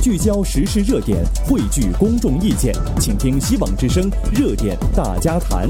聚焦时事热点，汇聚公众意见，请听希望之声热点大家谈。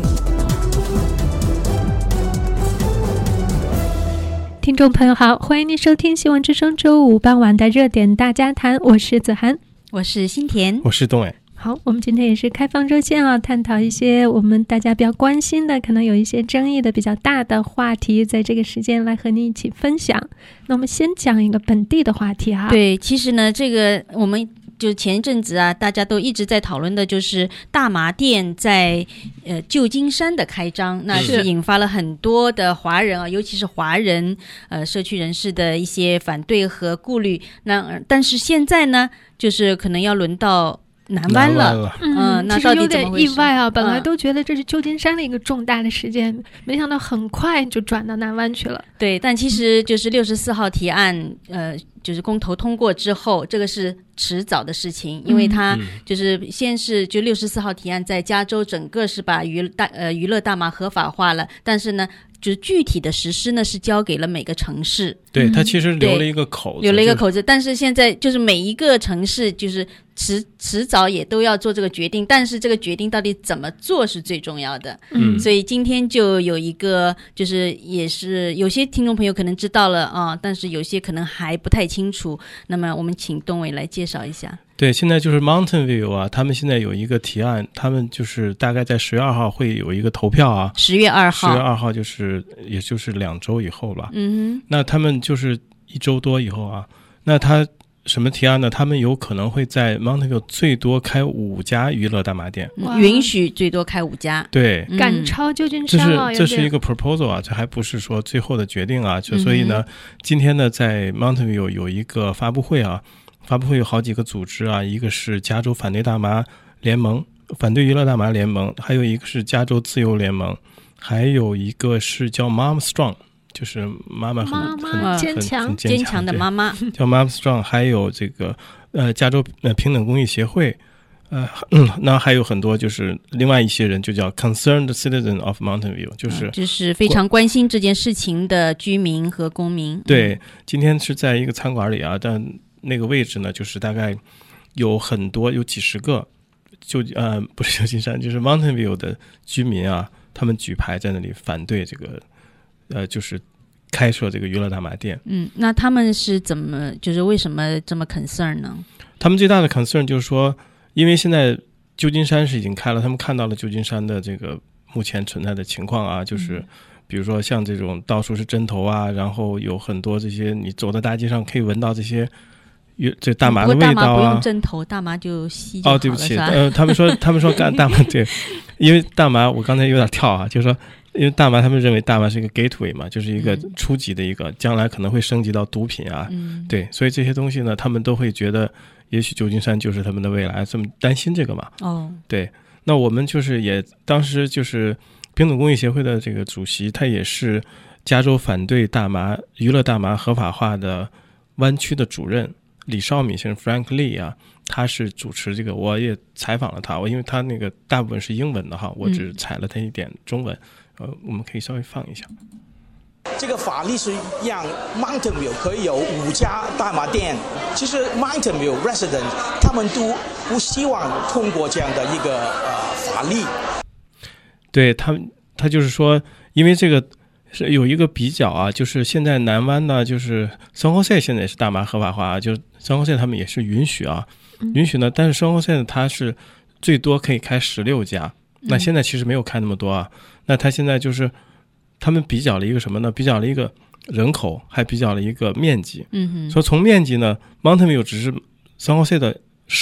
听众朋友好，欢迎您收听希望之声周五傍晚的热点大家谈，我是子涵， 我是新田， 我是东伟。 好，我们今天也是开放热线啊，探讨一些我们大家比较关心的，可能有一些争议的比较大的话题，在这个时间来和你一起分享。那我们先讲一个本地的话题哈。 对，其实呢，这个我们就前一阵子啊，大家都一直在讨论的就是大麻店在旧金山的开张，那是引发了很多的华人啊，尤其是华人社区人士的一些反对和顾虑。那但是现在呢，就是可能要轮到南湾了。那到底怎么回事？ 其实有点意外啊，本来都觉得这是旧金山的一个重大的事件，没想到很快就转到南湾去了。 对，但其实就是64号提案就是公投通过之后，这个是迟早的事情，因为它就是先是就64号提案在加州整个是把娱乐大麻合法化了，但是呢就是具体的实施呢是交给了每个城市。 对，它其实留了一个口子， 留了一个口子，但是现在就是每一个城市就是迟早也都要做这个决定，但是这个决定到底怎么做是最重要的。所以今天就有一个就是也是有些听众朋友可能知道了啊，但是有些可能还不太清楚，那么我们请东伟来介绍一下。 对，现在就是 Mountain View 啊，他们现在有一个提案，他们就是大概在10月2号会有一个投票啊。 10月2号，10月 2号也就是2周以后吧。那他们就是1周多以后啊，那他什么提案呢？他们有可能会在 Mountain View 最多开5家娱乐大麻店， 允许最多开5家。 对， 赶超旧金山了。 这是一个 proposal 啊，这还不是说最后的决定啊。所以呢，今天呢，在 Mountain View 有一个发布会啊。发布会有好几个组织啊，一个是加州反对大麻联盟，反对娱乐大麻联盟，还有一个是加州自由联盟，还有一个是叫 Mom Strong， 就是妈妈很坚强的妈妈， 叫 Mom Strong， 还有这个加州平等公益协会，那还有很多就是另外一些人就叫 Concerned Citizen of Mountain View， 就是非常关心这件事情的居民和公民。 对，今天是在一个餐馆里啊，但那个位置呢，就是大概有很多，有几十个，不是旧金山，就是 Mountain View 的居民啊，他们举牌在那里反对这个，就是开设这个娱乐大麻店。 那他们是就是为什么这么 concern 呢？ 他们最大的 concern 就是说，因为现在旧金山是已经开了，他们看到了旧金山的这个目前存在的情况啊，就是比如说像这种到处是针头啊，然后有很多这些你走在大街上可以闻到这些。这大麻的味道啊， 大麻不用针头，大麻就吸就好了。 对不起，他们说干大麻对，因为大麻我刚才有点跳啊，就是说，因为大麻他们认为大麻是一个 gateway 嘛，就是一个初级的一个，将来可能会升级到毒品啊，对，所以这些东西呢，他们都会觉得，也许旧金山就是他们的未来，这么担心这个嘛。对，那我们就是也当时就是平等公益协会的这个主席，他也是加州反对娱乐大麻合法化的湾区的主任。李少敏先生 Frank Lee 啊，他是主持这个，我也采访了他，因为他那个大部分是英文的哈，我只采了他一点中文，我们可以稍微放一下。 这个法律是让 Mountain View 可以有5家大麻店，其实 Mountain View resident 他们都不希望通过这样的一个法律。对， 他就是说，因为这个。是有一个比较啊，就是现在南湾呢，就是 San Jose 现在是大麻合法化，就 San Jose 他们也是允许啊，允许呢，但是 San Jose 它是最多可以开16家，那现在其实没有开那么多啊，那他现在就是他们比较了一个什么呢？比较了一个人口，还比较了一个面积，所以从面积呢 ，Mountain View 只是 San Jose 的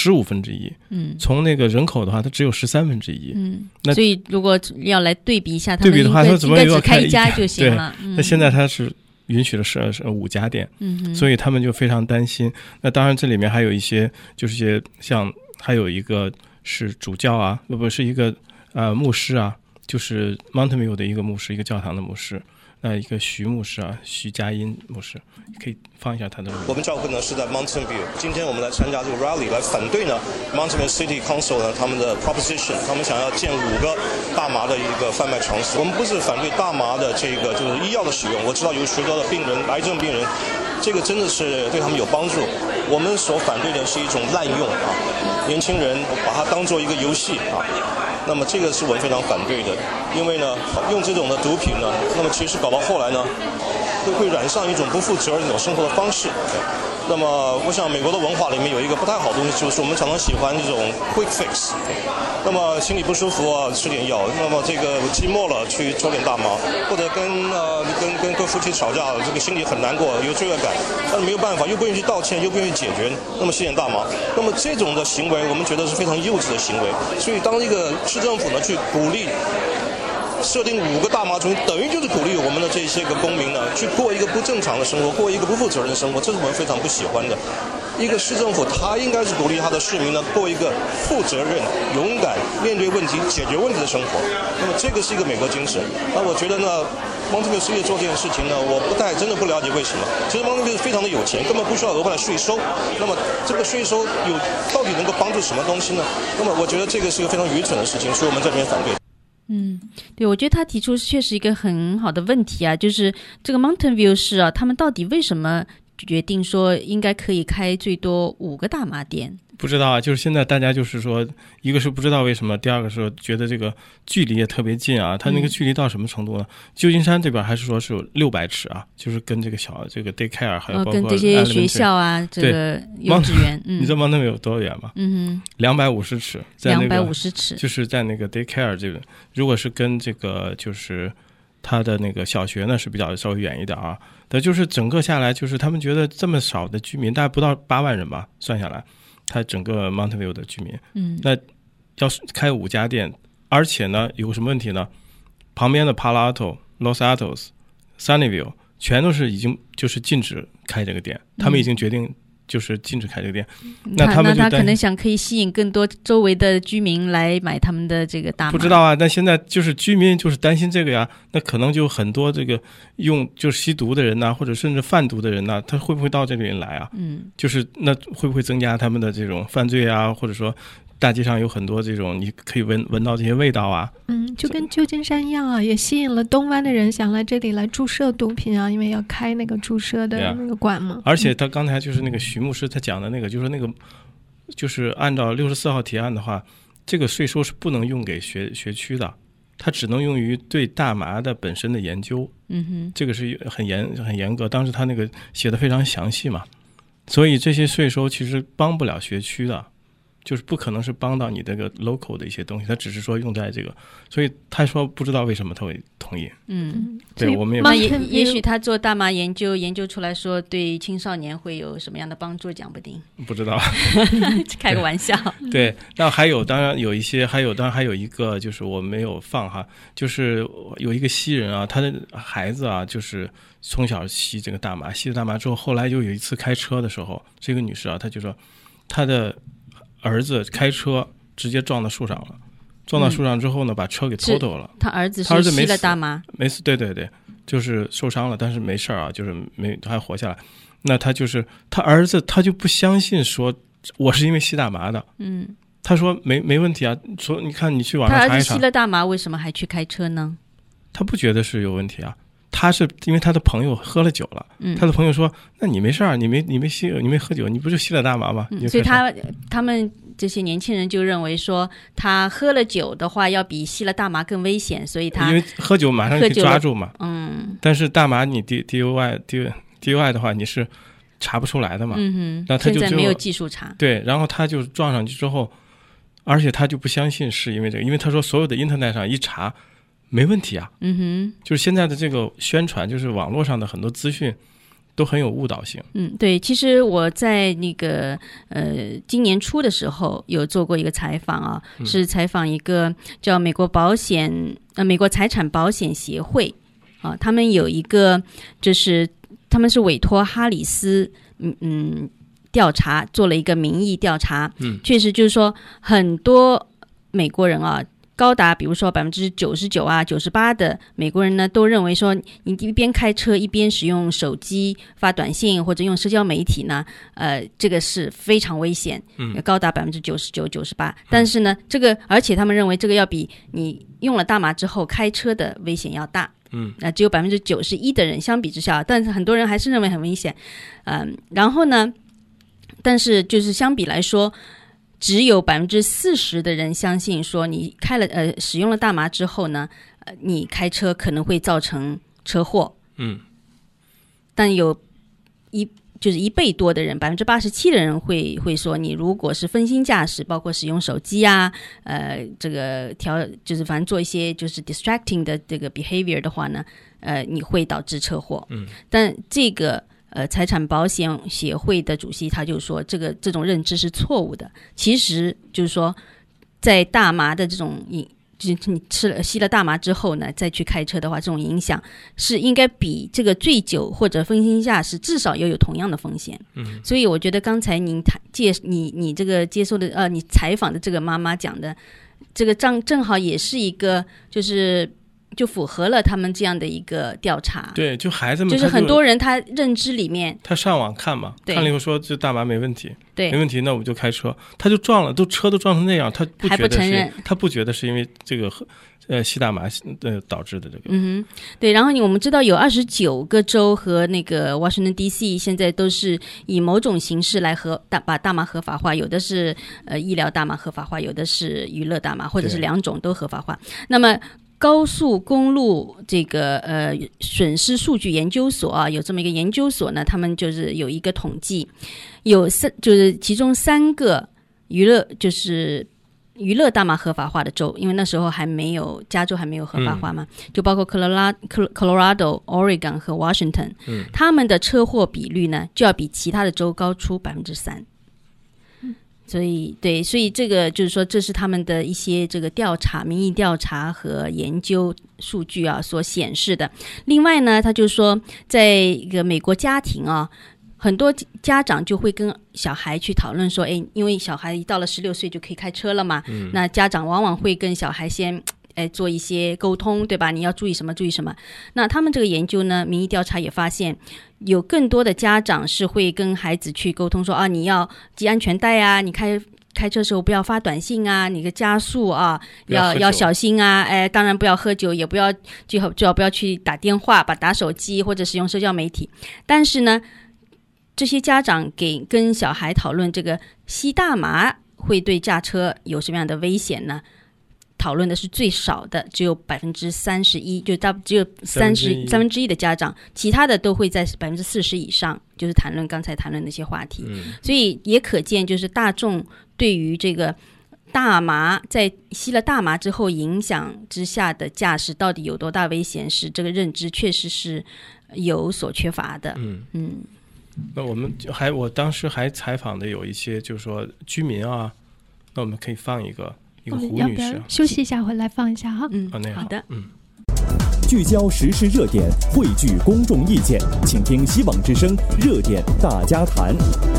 1/15，从那个人口的话，它只有1/13，那所以如果要来对比一下，他们对比的话，它怎么应该只开1家就行了。 那现在它是允许了5家店，所以他们就非常担心。那当然这里面还有一些，就是一些像还有一个是主教啊，不是一个牧师啊，就是 Mountain View 的一个牧师，一个教堂的牧师。一个徐牧师啊，徐佳音牧师，可以放一下他的录音。 我们教会呢是在 Mountain View， 今天我们来参加这个 rally 来反对呢 Mountain View City Council 呢他们的 proposition， 他们想要建5个大麻的一个贩卖场所。我们不是反对大麻的这个就是医药的使用，我知道有许多的病人，癌症病人这个真的是对他们有帮助。我们所反对的是一种滥用年轻人把它当做一个游戏那么这个是我们非常反对的，因为呢，用这种的毒品呢，那么其实搞到后来呢，会染上一种不负责任的生活的方式。那么我想美国的文化里面有一个不太好的东西，就是我们常常喜欢这种 quick fix。那么心里不舒服吃点药，那么这个寂寞了去抽点大麻，或者跟夫妻吵架，这个心里很难过，有罪恶感，但是没有办法，又不愿意去道歉，又不愿意解决，那么吸点大麻。那么这种的行为，我们觉得是非常幼稚的行为。所以当一个市政府呢去鼓励设定5个大麻中，等于就是鼓励我们的这些个公民呢去过一个不正常的生活，过一个不负责任的生活，这是我们非常不喜欢的。一个市政府他应该是鼓励他的市民呢过一个负责任、勇敢、面对问题、解决问题的生活。那么这个是一个美国精神。那我觉得呢，Mountain View City做这件事情呢，我真的不了解为什么。其实 Mountain View 非常的有钱，根本不需要额外的税收。那么这个税收到底能够帮助什么东西呢？那么我觉得这个是一个非常愚蠢的事情，所以我们这边反对。 对，我觉得他提出确实一个很好的问题就是这个 Mountain View 市他们到底为什么决定说应该可以开最多5个大麻店？ 不知道就是现在大家就是说，一个是不知道为什么，第二个是觉得这个距离也特别近它那个距离到什么程度呢？旧金山这边还是说是有600尺就是跟这个这个 daycare 还有包括跟这些学校这个幼稚园你知道 Mountain View 有多远吗？250尺，在那个 250尺， 就是在那个 daycare 这个，如果是跟这个就是他的那个小学呢是比较稍微远一点但就是整个下来，就是他们觉得这么少的居民，大概不到8万人吧，算下来，他整个 Mountain View 的居民，那要开5家店，而且呢有个什么问题呢？旁边的 Palo Alto、Los Altos、Sunnyvale 全都是已经就是禁止开这个店，他们已经决定就是禁止开这个店。那他可能想可以吸引更多周围的居民来买他们的这个大麻。 不知道但现在就是居民就是担心这个呀，那可能就很多这个就是吸毒的人或者甚至贩毒的人他会不会到这里来就是那会不会增加他们的这种犯罪或者说大街上有很多这种你可以闻到这些味道就跟旧金山一样也吸引了东湾的人想来这里来注射毒品因为要开那个注射的那个馆嘛。 而且他刚才就是那个徐牧师他讲的那个，就是那个就是按照64号提案的话，这个税收是不能用给学区的，它只能用于对大麻的本身的研究。这个是很严格，当时他那个写的非常详细嘛，所以这些税收其实帮不了学区的，就是不可能是帮到你这个 local 的一些东西，他只是说用在这个，所以他说不知道为什么他会同意。对，我们也也许他做大麻研究出来说对青少年会有什么样的帮助，讲不定。 不知道， 开个玩笑。 对，那还有当然有一些，当然还有一个就是我没有放就是有一个西人他的孩子就是从小吸这个大麻，吸了大麻之后，后来就有一次开车的时候，这个女士她就说她的儿子开车直接撞到树上了，撞到树上之后呢，把车给偷走了。 他儿子是吸了大麻， 没死，对，就是受伤了，但是没事就是还活下来。那他就是他儿子，他就不相信说我是因为吸大麻的。他说没问题说你看你去网上查一查。 他儿子吸了大麻，为什么还去开车呢？ 他不觉得是有问题他是因为他的朋友喝了酒了，他的朋友说那你没事你没吸，你没喝酒，你不是吸了大麻吗？ 所以他们这些年轻人就认为说他喝了酒的话要比吸了大麻更危险，所以他因为喝酒马上可以抓住嘛。但是大麻你 DUI 的话你是查不出来的嘛。那他就现在没有技术查。 对，然后他就撞上去之后，而且他就不相信是因为这个，因为他说所有的 internet 上一查没问题就是现在的这个宣传，就是网络上的很多资讯都很有误导性。 对，其实我在那个今年初的时候有做过一个采访是采访一个叫美国财产保险协会他们有一个就是他们是委托哈里斯调查做了一个民意调查，确实就是说很多美国人高达比如说99%啊98%的美国人呢都认为说，你一边开车一边使用手机发短信或者用社交媒体呢，这个是非常危险，高达99%-98%。但是呢，这个而且他们认为这个要比你用了大麻之后开车的危险要大。只有91%的人相比之下，但是很多人还是认为很危险。然后呢，但是就是相比来说，只有40%的人相信说你使用了大麻之后呢，你开车可能会造成车祸。但有1倍多的人，87%的人会说，你如果是分心驾驶，包括使用手机啊，这个就是反正做一些就是 distracting 的这个 behavior 的话呢，你会导致车祸。但这个财产保险协会的主席他就说，这种认知是错误的。其实就是说，在大麻的这种就是你吸了大麻之后呢，再去开车的话，这种影响是应该比这个醉酒或者分心驾驶至少要有同样的风险。所以我觉得刚才你这个接受的你采访的这个妈妈讲的这个正好也是一个就符合了他们这样的一个调查。 对，就孩子们就是很多人他认知里面，他上网看嘛，看了以后说这大麻没问题， 对， 没问题，那我们就开车，他就撞了，车都撞成那样，他不觉得是因为这个吸大麻导致的这个。 对。然后我们知道有29个州和那个 Washington DC 现在都是以某种形式来把大麻合法化，有的是医疗大麻合法化，有的是娱乐大麻，或者是两种都合法化。那么高速公路这个损失数据研究所啊，有这么一个研究所呢，他们就是有一个统计，就是其中3个娱乐大麻合法化的州，因为那时候加州还没有合法化嘛，就包括Colorado、Oregon 和 Washington，他们的车祸比率呢就要比其他的州高出3%。所以这个就是说，这是他们的一些这个民意调查和研究数据啊所显示的。另外呢，他就说，在一个美国家庭啊，很多家长就会跟小孩去讨论说，因为小孩一到了16岁就可以开车了嘛，那家长往往会跟小孩先做一些沟通，对吧？你要注意什么注意什么。那他们这个研究呢，民意调查也发现，有更多的家长是会跟孩子去沟通说，你要系安全带啊，你开车的时候不要发短信啊，你的加速啊要小心啊，当然不要喝酒，也不要最好不要去打电话、打手机或者使用社交媒体。但是呢，这些家长跟小孩讨论这个吸大麻会对驾车有什么样的危险呢？讨论的是最少的，只有31%，就只有1/3的家长，其他的都会在40%以上，就是刚才谈论那些话题。所以也可见，就是大众对于这个大麻在吸了大麻之后影响之下的驾驶到底有多大危险，是这个认知确实是有所缺乏的。 那我当时还采访的有一些就是说居民啊，那我们可以放一个胡女士， 休息一下回来放一下哈。 好的。 聚焦时事热点，汇聚公众意见，请听希望之声热点大家谈。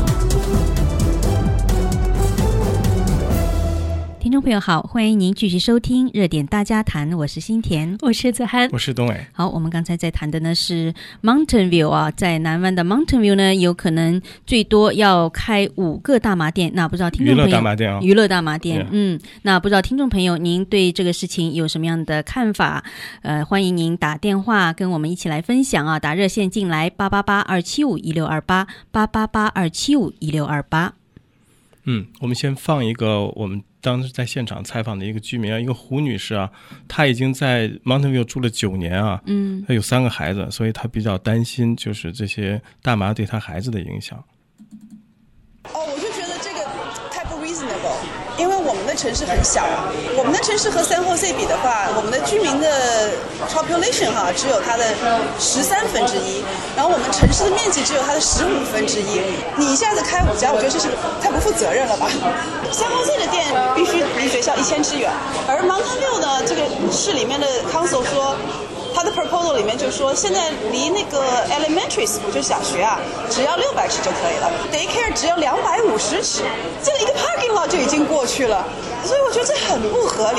听众朋友好，欢迎您继续收听热点大家谈，我是新田， 我是子涵， 我是东伟。 好，我们刚才在谈的呢是 Mountain View 啊，在南湾的 Mountain View 呢，有可能最多要开5个大麻店。那不知道听众朋友，娱乐大麻店那不知道听众朋友您对这个事情有什么样的看法？欢迎您打电话跟我们一起来分享啊，打热线进来888-275-1628 888-275-1628。 我们先放一个我们当时在现场采访的一个居民啊，一个胡女士啊，她已经在 Mountain View 住了9年啊，她有3个孩子，所以她比较担心就是这些大麻对她孩子的影响。 我就觉得这个太不 reasonable， 因为我们的城市很小，我们的城市和San Jose比的话，我们的居民的 population 只有它的1/13，然后我们城市的面积只有它的1/15，你一下子开5家，我觉得这是太不负责任了吧。San Jose的店必须离学校1000之远，而 Mountain View 呢，这个市里面的 council 说，他的 proposal 里面就说，现在离那个 elementary school 就小学只要600尺就可以了 ，daycare 只要250尺，这个一个 parking lot 就已经过去了，所以我觉得这很不合理。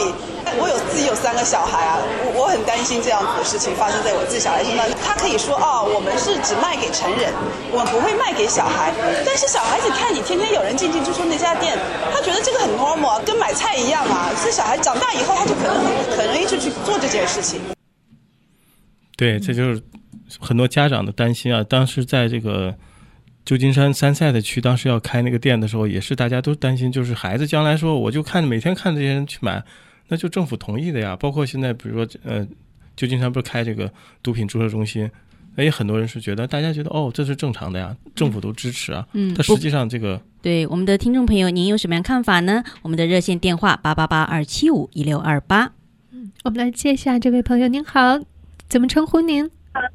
我自己有3个小孩啊，我很担心这样子的事情发生在我自己小孩身上。他可以说我们是只卖给成人，我们不会卖给小孩。但是小孩子看你天天有人进进出出那家店，他觉得这个很 normal， 跟买菜一样啊。所以小孩长大以后，他就可能很容易就去做这件事情。 对，这就是很多家长的担心啊。当时在这个旧金山参赛的区，当时要开那个店的时候，也是大家都担心，就是孩子将来说，我就每天看这些人去买，那就政府同意的呀。包括现在比如说旧金山不是开这个毒品注射中心，也很多人是觉得，大家觉得这是正常的呀，政府都支持啊。但实际上这个对我们的听众朋友，您有什么样看法呢？我们的热线电话888-275-1628。 我们来接一下这位朋友，您好，怎么称呼您？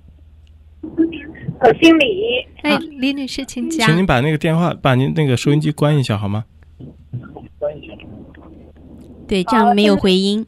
姓李。 李女士，请讲。 请您把那个电话，把您那个收音机关一下好吗？ 对，这样没有回音。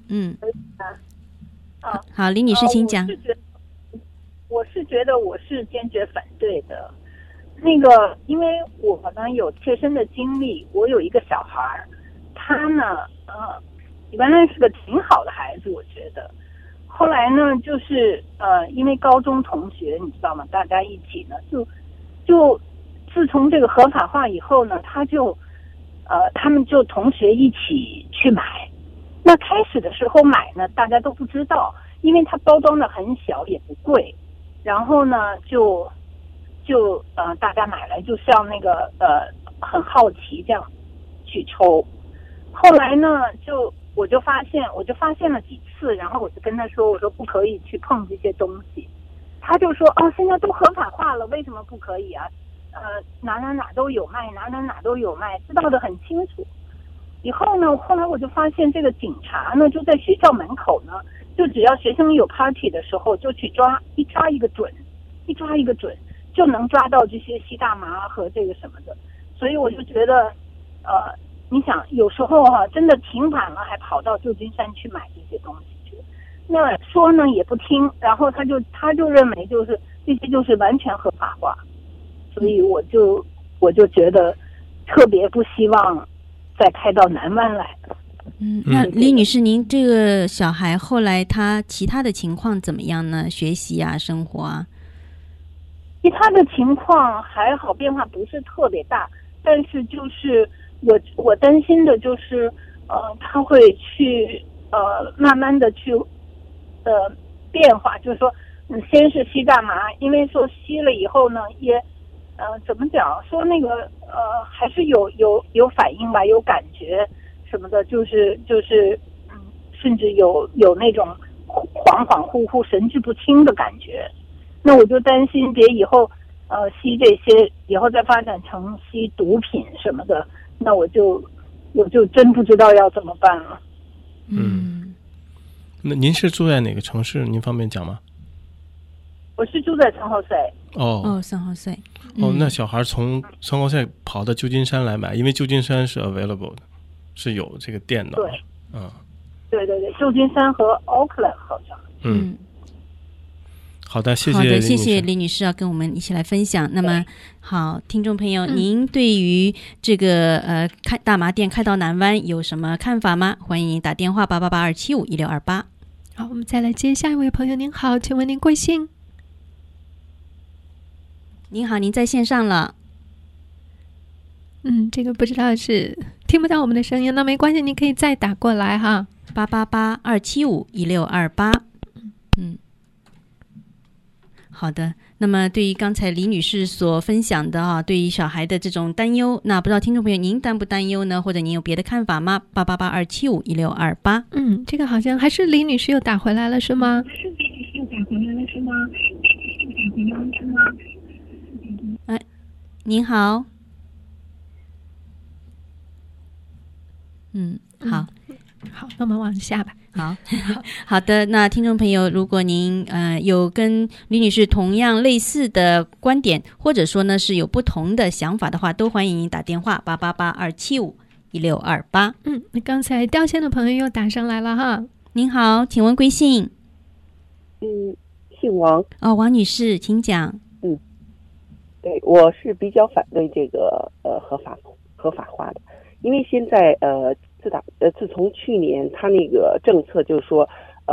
好，李女士，请讲。 我是觉得我是坚决反对的。那个，因为我呢有切身的经历，我有一个小孩，他呢，原来是个挺好的孩子，我觉得。后来呢，就是因为高中同学，你知道吗？大家一起呢，就自从这个合法化以后呢，他们就同学一起去买。那开始的时候买呢，大家都不知道，因为它包装的很小，也不贵。然后呢，就大家买来就像那个很好奇这样去抽。后来呢，我就发现了几次，然后我就跟他说，我说不可以去碰这些东西。他就说现在都合法化了，为什么不可以啊？哪都有卖，哪都有卖，知道的很清楚。以后呢，后来我就发现这个警察呢，就在学校门口呢，就只要学生有 party 的时候，就去抓一个准，就能抓到这些吸大麻和这个什么的。所以我就觉得，你想有时候真的停版了，还跑到旧金山去买这些东西去，那说呢也不听，然后他就认为就是这些就是完全合法化，所以我就觉得特别不希望再开到南湾来。 那李女士，您这个小孩后来他其他的情况怎么样呢？学习啊，生活啊？ 其他的情况还好，变化不是特别大，但是就是我担心的就是，他会去慢慢的去变化，就是说，先是吸大麻，因为说吸了以后呢，也怎么讲，说那个还是有反应吧，有感觉什么的，就是甚至有那种恍恍惚惚、神志不清的感觉。那我就担心别以后吸这些以后再发展成吸毒品什么的，那我就真不知道要怎么办了。 那您是住在哪个城市？您方便讲吗？ 我是住在San Jose。 San Jose。 那小孩从San Jose跑到旧金山来买，因为旧金山是 available 的，是有这个店的。 对，旧金山和 Oakland 好像。 好的，谢谢李女士跟我们一起来分享。那么好，听众朋友，您对于这个开大麻店开到南湾有什么看法吗？欢迎您打电话888-275-1628。 好，我们再来接下一位朋友。您好，请问您贵姓？ 您好，您在线上了。 这个不知道是听不到我们的声音，那没关系，您可以再打过来哈 ，888-275-1628。好的，那么对于刚才李女士所分享的对于小孩的这种担忧，那不知道听众朋友您担不担忧呢？或者您有别的看法吗？888-275-1628。 这个好像还是李女士又打回来了，是吗？ 您好。 好，那我们往下吧。 好的，那听众朋友，如果您有跟李女士同样类似的观点，或者说呢是有不同的想法的话，都欢迎您打电话888-275-1628。 那刚才掉线的朋友又打上来了哈。 您好，请问贵姓？ 姓王。 王女士，请讲。 对，我是比较反对这个合法化的，因为现在自从去年他那个政策就是说，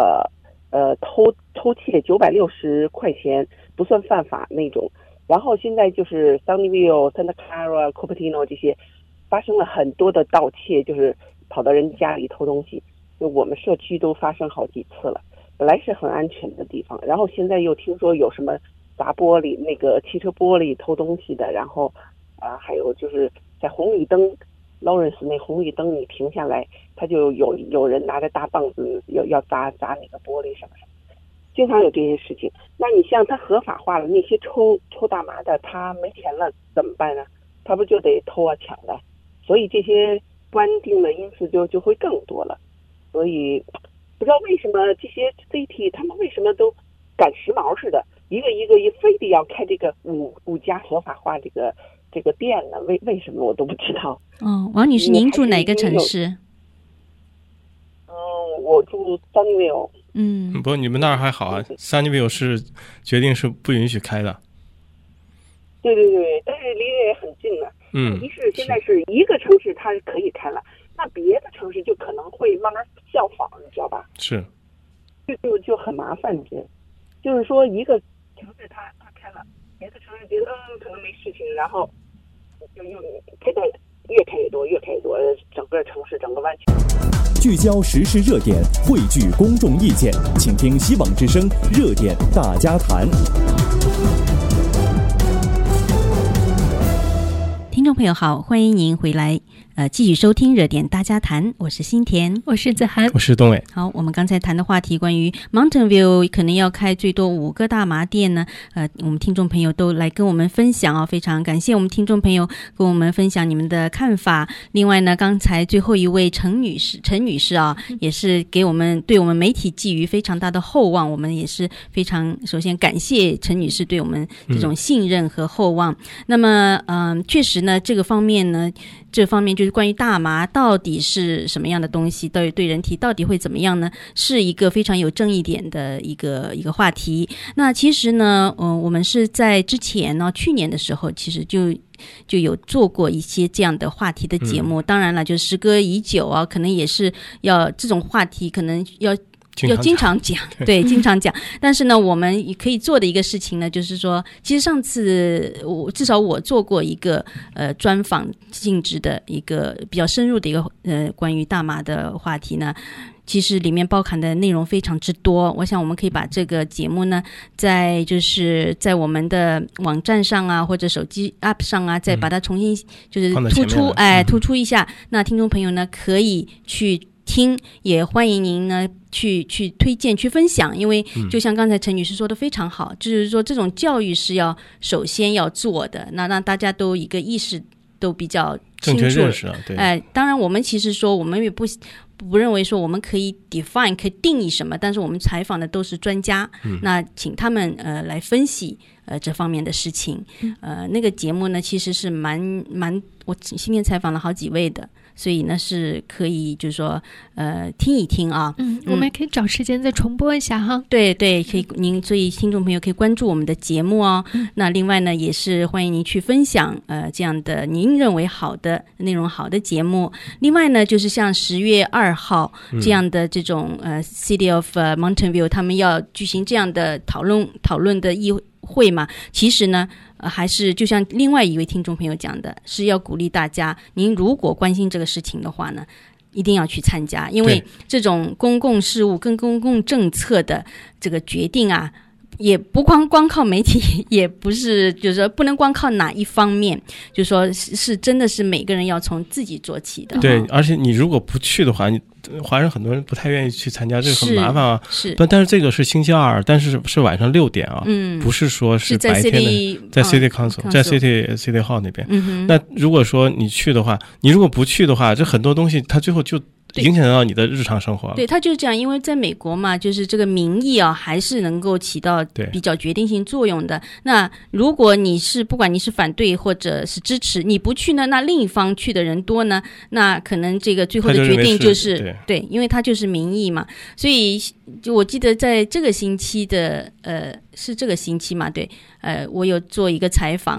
偷窃960块钱不算犯法那种，然后现在就是 Sunnyvale、Santa Clara、Cupertino 这些发生了很多的盗窃，就是跑到人家里偷东西，就我们社区都发生好几次了。本来是很安全的地方，然后现在又听说有什么砸玻璃、那个汽车玻璃偷东西的，然后还有就是在红绿灯 Lawrence 那红绿灯你停下来，他就有人拿着大棒子要砸那个玻璃什么什么，经常有这些事情。那你像他合法化了，那些抽大麻的他没钱了怎么办呢？他不就得偷啊抢的？所以这些不安定的因素就会更多了。所以不知道为什么这些 city 他们为什么都赶时髦似的，一个非得要开这个五家合法化这个店呢？为什么我都不知道。 王女士，您住哪个城市？ 我住 Sunnyvale。 不过你们那儿还好啊 ，Sunnyvale 是决定是不允许开的。 对，但是离得也很近了。问题是现在是一个城市它可以开了，那别的城市就可能会慢慢效仿，你知道吧？是，就很麻烦。就是说一个城市它开了，别的城市觉得可能没事情，然后就开的越开越多，整个城市整个湾区。 聚焦时事热点，汇聚公众意见，请听希望之声热点大家谈。 听众朋友好，欢迎您回来继续收听热点大家谈，我是新田， 我是子涵， 我是东伟。 好，我们刚才谈的话题关于 Mountain View 可能要开最多5个大麻店呢，我们听众朋友都来跟我们分享非常感谢我们听众朋友跟我们分享你们的看法。另外呢，刚才最后一位陈女士也是对我们媒体寄予非常大的厚望，我们也是非常首先感谢陈女士对我们这种信任和厚望。那么确实呢，这方面就是关于大麻到底是什么样的东西，对人体到底会怎么样呢，是一个非常有争议点的一个话题。那其实呢我们是在之前呢去年的时候其实就有做过一些这样的话题的节目，当然了就时隔已久可能也是要这种话题可能要经常讲，对，经常讲。但是呢，我们可以做的一个事情呢，就是说，其实上次至少我做过一个专访性质的一个比较深入的一个关于大麻的话题呢，其实里面包含的内容非常之多。我想我们可以把这个节目呢，在我们的网站上或者手机 App 上再把它重新就是突出一下。那听众朋友呢，可以去听，也欢迎您呢去推荐去分享，因为就像刚才陈女士说的非常好，就是说这种教育是首先要做的，那让大家都一个意识都比较清楚，正确认识对。当然我们其实说我们也不认为说我们可以 define 可以定义什么，但是我们采访的都是专家，那请他们来分析这方面的事情。那个节目呢其实是我今天采访了好几位的，所以呢是可以就是说听一听我们也可以找时间再重播一下哈。对，可以，所以听众朋友可以关注我们的节目那另外呢也是欢迎您去分享这样的您认为好的内容好的节目。另外呢就是像10月2号这样的这种City of Mountain View 他们要举行这样的讨论的议会嘛，其实呢还是就像另外一位听众朋友讲的，是要鼓励大家，您如果关心这个事情的话呢，一定要去参加，因为这种公共事务跟公共政策的这个决定也不光靠媒体，也不是就是说不能光靠哪一方面，就是说是真的是每个人要从自己做起的。对， 而且你如果不去的话，华人很多人不太愿意去参加，这个很麻烦但是这个是星期二，但是是晚上6点不是说是白天的，在 City Council 在 City Hall 那边。那如果说你去的话，你如果不去的话，这很多东西它最后就影响到你的日常生活。 对，他就是这样，因为在美国嘛，就是这个民意还是能够起到比较决定性作用的。那如果不管你是反对或者是支持，你不去呢，那另一方去的人多呢，那可能这个最后的决定就是对，因为它就是民意嘛。所以就我记得在这个星期的是这个星期嘛，对，我有做一个采访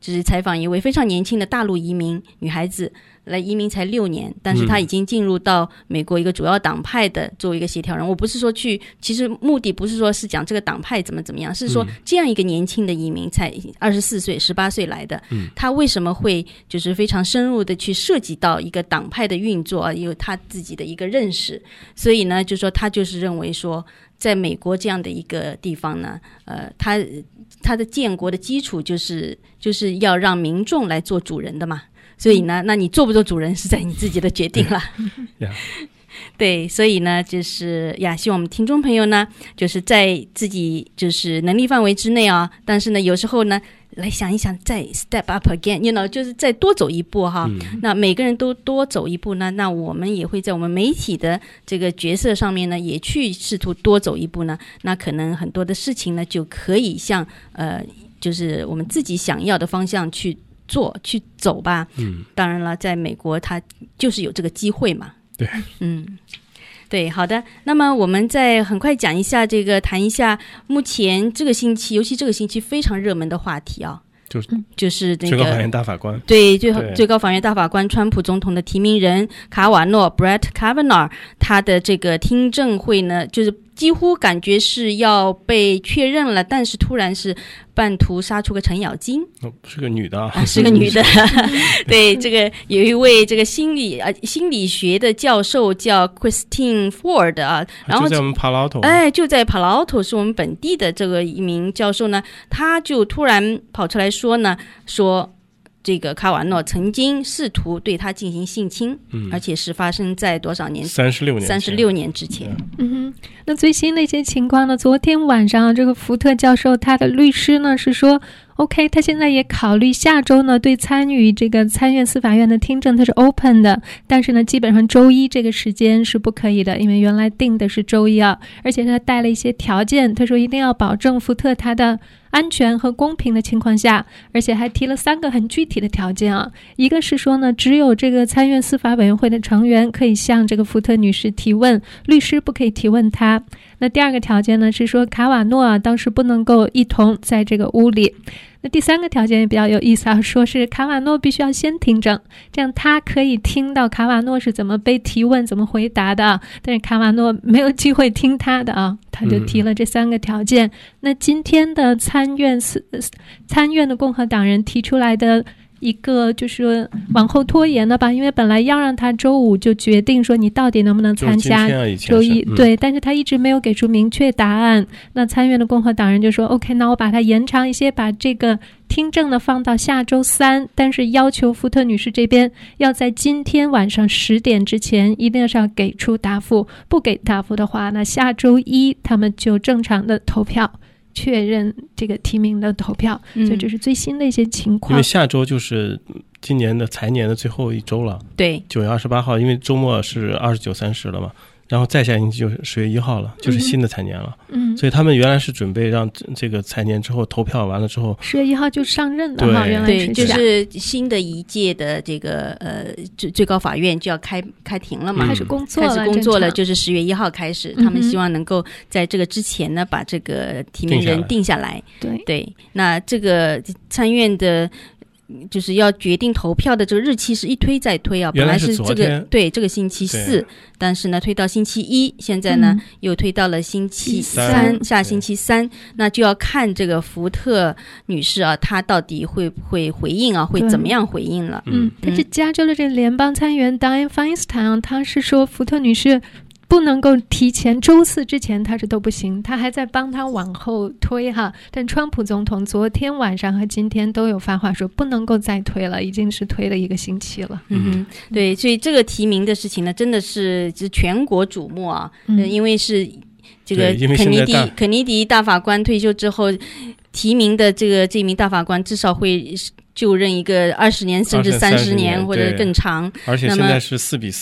就是采访一位非常年轻的大陆移民女孩子，来移民才6年，但是她已经进入到美国一个主要党派的作为一个协调人。我不是说其实目的不是说是讲这个党派怎么样，是说这样一个年轻的移民才24岁18岁来的，他为什么会就是非常深入的去涉及到一个党派的运作啊，有他自己的一个认识。所以呢就说他就是认为说在美国这样的一个地方呢，他的建国的基础就是要让民众来做主人的嘛，所以呢，那你做不做主人是在你自己的决定了。对，所以呢，就是希望我们听众朋友呢，就是在自己就是能力范围之内啊，但是呢，有时候呢，来想一想，再 step up again， 就是再多走一步哈。那每个人都多走一步呢，那我们也会在我们媒体的这个角色上面呢，也去试图多走一步呢。那可能很多的事情呢，就可以向就是我们自己想要的方向去走吧。当然了，在美国它就是有这个机会嘛。 对， 对，好的。那么我们再很快讲一下谈一下目前这个星期，尤其这个星期非常热门的话题啊，就是那个最高法院大法官， 对，最高法院大法官川普总统的提名人卡瓦诺 Brett Kavanaugh， 他的这个听证会呢，就是几乎感觉是要被确认了，但是突然是半途杀出个程咬金， 是个女的啊， 是个女的。对，这个有一位这个心理学的教授叫 Christine Ford 啊，然后就在我们帕劳托， 就在帕劳托，是我们本地的这个一名教授呢，他就突然跑出来说这个卡瓦诺曾经试图对他进行性侵，而且是发生在多少年？36年之前。 那最新的一些情况呢？昨天晚上这个福特教授他的律师呢是说 OK， 他现在也考虑下周呢对参与这个参院司法院的听证他是 open 的，但是呢基本上周一这个时间是不可以的，因为原来定的是周一啊，而且他带了一些条件，他说一定要保证福特他的安全和公平的情况下，而且还提了3个很具体的条件啊。一个是说呢，只有这个参院司法委员会的成员可以向这个福特女士提问，律师不可以提问她。那第2个条件呢是说卡瓦诺啊当时不能够一同在这个屋里。那第3个条件也比较有意思啊，说是卡瓦诺必须要先听证，这样他可以听到卡瓦诺是怎么被提问怎么回答的，但是卡瓦诺没有机会听他的啊，他就提了这3个条件。那今天的参院的共和党人提出来的一个就是往后拖延了吧，因为本来要让他周5就决定说你到底能不能参加周一，对，但是他一直没有给出明确答案。那参院的共和党人就说 OK， 那我把它延长一些，把这个听证呢放到下周3，但是要求福特女士这边要在今天晚上10点之前一定是要给出答复，不给答复的话，那下周1他们就正常的投票确认这个提名的投票。所以这是最新的一些情况。 因为下周就是今年的财年的最后一周了， 对 ，9月28号，因为周末是29、30了嘛，然后再下星期就是10月1号了，就是新的财年了。所以他们原来是准备让这个财年之后投票完了之后 10月1号就上任了哈，原来对，就是新的一届的这个最高法院就要开庭了嘛， 开始工作了， 就是10月1号开始，他们希望能够在这个之前呢把这个提名人定下来。对，那这个参院的就是要决定投票的这个日期是一推再推啊，本来是这个星期4，但是呢推到星期1，现在呢又推到了星期3，下星期3，那就要看这个福特女士啊，她到底会不会回应啊，会怎么样回应了。 但是加州的这个联邦参议员 Dianne Feinstein 她是说福特女士不能够提前周4之前他是都不行，他还在帮他往后推哈。但川普总统昨天晚上和今天都有发话说不能够再推了，已经是推了1个星期了。 对，所以这个提名的事情呢真的是全国瞩目啊。因为是这个肯尼迪大法官退休之后提名的这名大法官至少会就任一个20年甚至30年或者更长， 而且现在是4比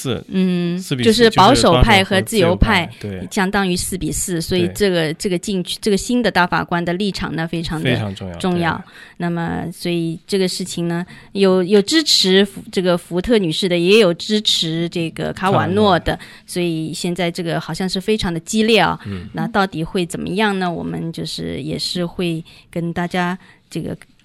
4， 就是保守派和自由派， 对， 相当于4比4，所以这个新的大法官的立场呢非常重要。那么所以这个事情呢有支持这个福特女士的，也有支持这个卡瓦诺的，所以现在这个好像是非常的激烈啊。那到底会怎么样呢？我们就是也是会跟大家这个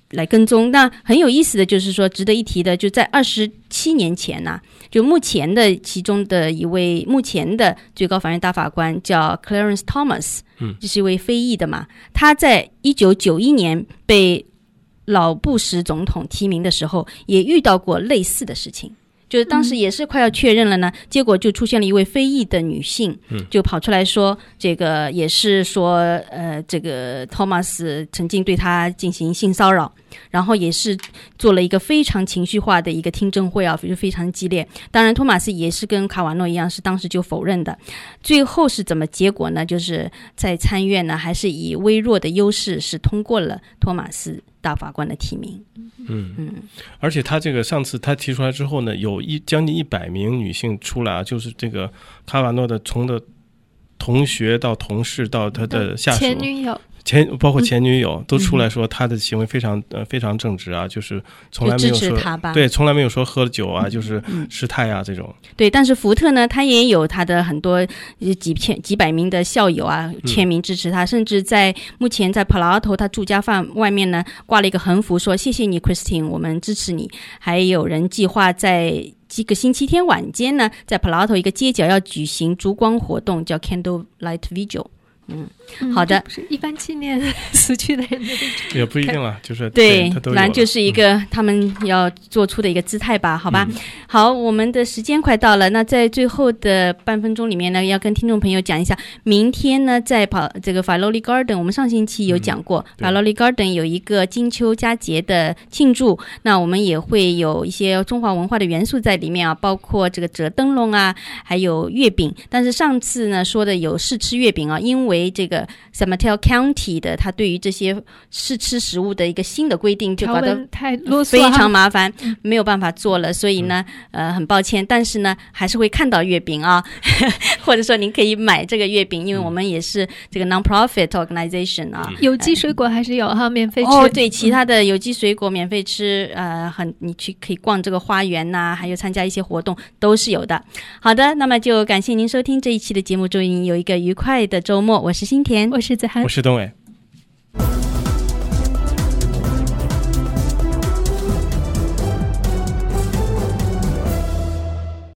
跟踪。那很有意思的就是说，值得一提的，就在27年前呢，就目前的其中的一位目前的最高法院大法官叫 Clarence Thomas，这是一位非裔的嘛，他在1991年被老布什总统提名的时候，也遇到过类似的事情。就是当时也是快要确认了呢，结果就出现了一位非裔的女性，就跑出来说，这个也是说，这个 Thomas 曾经对她进行性骚扰，然后也是做了一个非常情绪化的一个听证会啊，就非常激烈。当然，托马斯也是跟卡瓦诺一样，是当时就否认的。最后是怎么结果呢？就是在参院呢，还是以微弱的优势是通过了托马斯大法官的提名。 而且他这个上次他提出来之后呢，有将近100名女性出来啊，就是这个卡瓦诺的从的同学到同事到他的下属、 前女友。 包括前女友都出来说他的行为非常非常正直啊，就是从来没有说支持他吧， 对，从来没有说喝了酒啊，就是失态啊这种。 对，但是福特呢，他也有他的很多几百名的校友啊签名支持他，甚至目前在帕劳阿头他住家外面呢挂了一个横幅，说谢谢你 Christine， 我们支持你。还有人计划在几个星期天晚间呢，在帕劳阿头一个街角要举行烛光活动，叫 Candlelight Vigil。好的， 不是一般纪念死去的人的也不一定了，就是对，反正就是一个他们要做出的一个姿态吧，好吧。好，我们的时间快到了，那在最后的半分钟里面呢，要跟听众朋友讲一下，明天呢在这个 Filoli Garden， 我们上星期有讲过，Filoli Garden 有一个金秋佳节的庆祝，那我们也会有一些中华文化的元素在里面啊，包括这个折灯笼啊，还有月饼。但是上次呢说的有试吃月饼啊，因为这个 San Mateo County 的他对于这些试吃食物的一个新的规定，就搞得非常麻烦，没有办法做了，所以呢很抱歉，但是呢还是会看到月饼啊或者说您可以买这个月饼，因为我们也是这个 non-profit organization 啊。 有机水果还是有哈，免费吃。 对，其他的有机水果免费吃，你可以逛这个花园呐，还有参加一些活动都是有的。好的，那么就感谢您收听这一期的节目，祝您有一个愉快的周末。我是新田， 我是子涵， 我是东伟。